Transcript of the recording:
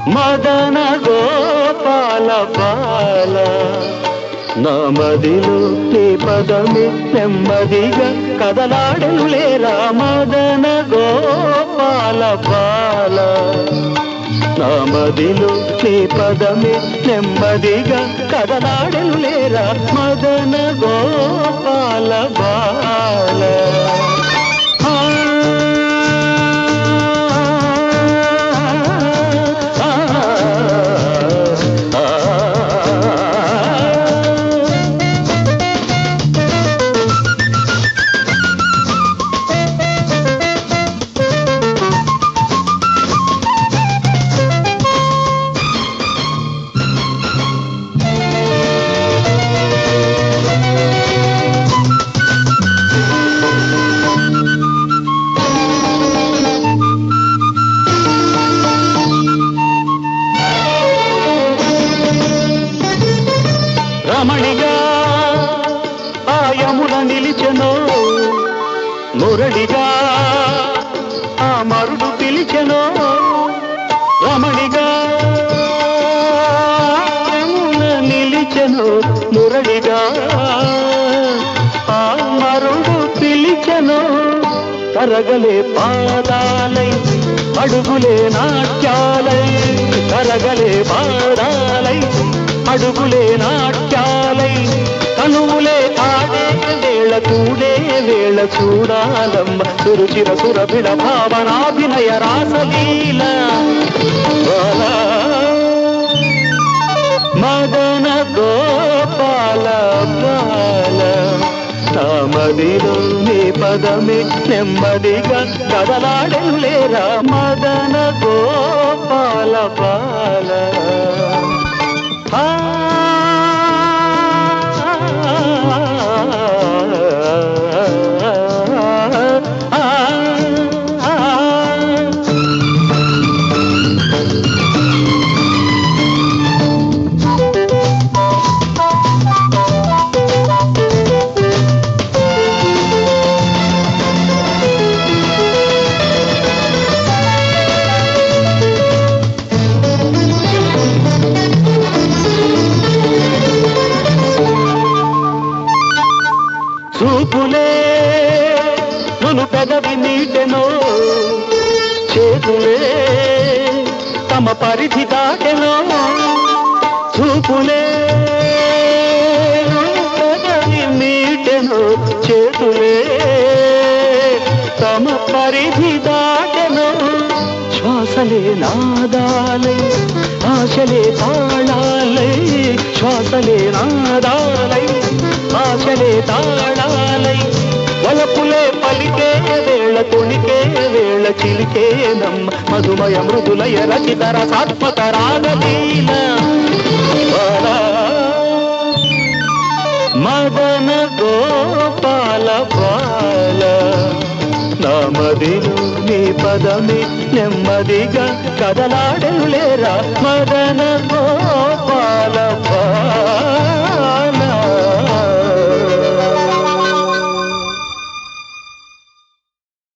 మదన గోపాల బాల నా మదిలో నీ పదమే నెమ్మదిగా కదలాడెను లేరా మదన గోపాల బాల నా మదిలో నీ పదమే నెమ్మదిగా కదలాడెను లేరా మదన గోపాల బాల రమణిగా ఆ యమున నిలిచెను మురళిగా ఆ మరుడు పిలిచెను రమణిగా యమున నిలిచెను మురళిగా ఆ మరుడు పిలిచెను కరగలే పాదాలై అడుగులే నాట్యాలై కరగలే పాదాలై అడుగులే నాట్యాలై కనువులే ఆడే వేళ కూడే వేళ చూడాలమ్మ సురుచిర సురభిడ భావనాభినయ రాసలీల మదన గోపాల బాల నా మదిలో నీ పదమే నెమ్మదిగా కదలాడెను లేరా మదన గోపాల బాల చూపులే నును పెదవి నీటెనో చేతులే తమ పరిధి దాటెనో చూపులే నును పెదవి నీటెనో చేతులే తమ పరిధి దాటెనో శ్వాసలే నాదాలై ఆశలే తాళాలై శ్వాసలే నాదాలై ఆశలే తాళాలై వలపులే పలికే వేళ తొణికే వేళ చిలికే నమ్మ మధుమయ మృదులయ రచిత రసాత్మక రాగలీల మదన గోపాల బాల నా మదిలో నీ పదమే నెమ్మదిగా కదలాడెను లేరా మదన